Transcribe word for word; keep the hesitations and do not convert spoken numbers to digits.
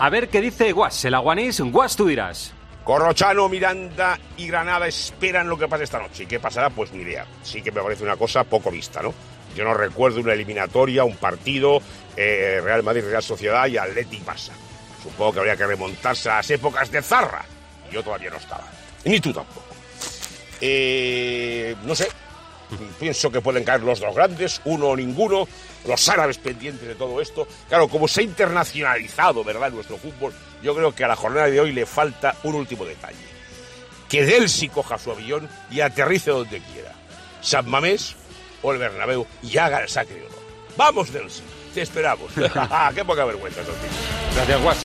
A ver qué dice Guas, el aguanís. Guas, tú dirás. Corrochano, Miranda y Granada esperan lo que pase esta noche. ¿Y qué pasará? Pues ni idea. Sí que me parece una cosa poco vista, ¿no? Yo no recuerdo una eliminatoria, un partido, eh, Real Madrid, Real Sociedad y Atleti Barça. Supongo que habría que remontarse a las épocas de Zarra. Y yo todavía no estaba. Ni tú tampoco. Eh, no sé. Pienso que pueden caer los dos grandes, uno o ninguno, los árabes pendientes de todo esto. Claro, como se ha internacionalizado, ¿verdad?, nuestro fútbol, yo creo que a la jornada de hoy le falta un último detalle. Que Delsi coja su avión y aterrice donde quiera. San Mamés o el Bernabéu y haga el sacre de honor. ¡Vamos, Delsi! Te esperamos. ¡Qué poca vergüenza, Santi! Gracias, Guas.